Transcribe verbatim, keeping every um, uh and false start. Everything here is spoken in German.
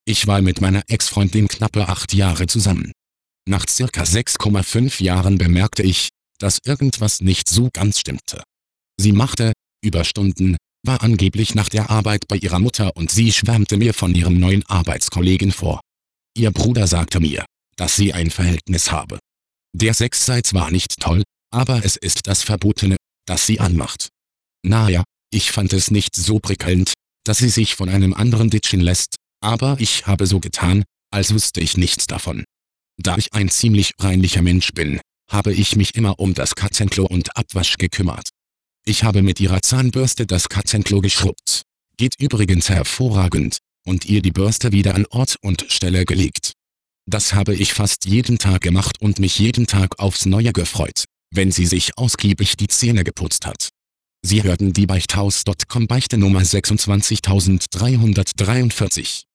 Ich war mit meiner Ex-Freundin knappe acht Jahre zusammen. Nach circa sechs Komma fünf Jahren bemerkte ich, dass irgendwas nicht so ganz stimmte. Sie machte Überstunden, war angeblich nach der Arbeit bei ihrer Mutter und sie schwärmte mir von ihrem neuen Arbeitskollegen vor. Ihr Bruder sagte mir, dass sie ein Verhältnis habe. Der Sex sei zwar nicht toll, aber es ist das Verbotene, das sie anmacht. Naja, ich fand es nicht so prickelnd, dass sie sich von einem anderen ditchen lässt, aber ich habe so getan, als wüsste ich nichts davon. Da ich ein ziemlich reinlicher Mensch bin, habe ich mich immer um das Katzenklo und Abwasch gekümmert. Ich habe mit ihrer Zahnbürste das Katzenklo geschrubbt. Geht übrigens hervorragend, und ihr die Bürste wieder an Ort und Stelle gelegt. Das habe ich fast jeden Tag gemacht und mich jeden Tag aufs Neue gefreut, wenn sie sich ausgiebig die Zähne geputzt hat. Sie hörten die Beichthaus Punkt com Beichte Nummer sechsundzwanzigtausenddreihundertdreiundvierzig.